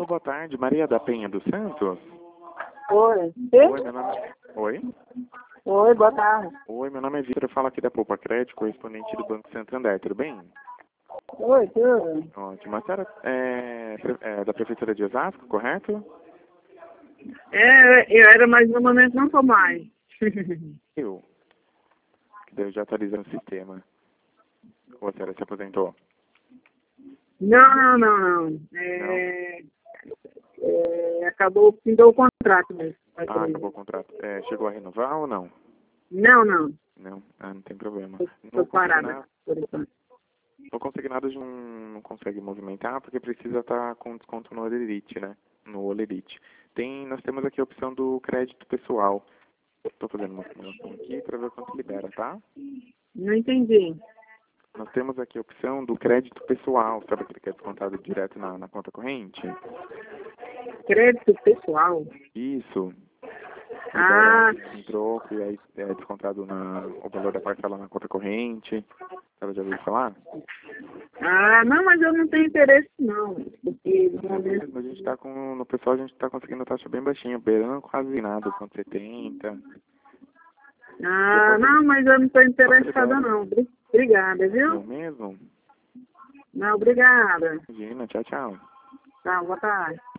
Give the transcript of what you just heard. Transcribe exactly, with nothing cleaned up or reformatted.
Alô, boa tarde. Maria da Penha dos Santos? Oi. Oi, meu nome... Oi? Oi, boa tarde. Oi, meu nome é Vitor, eu falo aqui da Poupa Crédito, correspondente do Banco Santander, tudo bem? Oi, tudo? Ótimo. A senhora é, é da Prefeitura de Osasco, correto? É, eu era, mas no momento não tô mais. Eu. Que daí eu já atualizei no sistema. Ou a senhora se aposentou? Não, não, não, não. É, é, acabou, findou o contrato mesmo. Não? Ah, acabou o contrato. É, chegou a renovar ou não? Não, não. Não? Ah, não tem problema. Estou No parada, consignado, por enquanto. no consignado não, não consegue movimentar porque precisa estar com desconto no Olerite, né? No Olerite. Tem, nós temos aqui a opção do crédito pessoal. Estou fazendo uma simulação aqui para ver quanto libera, tá? Não entendi. Nós temos aqui a opção do crédito pessoal, sabe aquele que é descontado direto na, na conta corrente? Crédito pessoal? Isso. Ah, Em troco, e aí é descontado na, o valor da parcela na conta corrente. Ela já ouviu falar? ah, não, mas eu não tenho interesse não. Porque no É momento. mesmo, a gente tá com, no pessoal a gente tá conseguindo taxa bem baixinha, beirando quase nada, com setenta. Ah, não, mas eu não estou interessada libera. não. Obri- Obrigada, Não viu? mesmo? Não, obrigada. Imagina, tchau, tchau. Tá, boa tarde.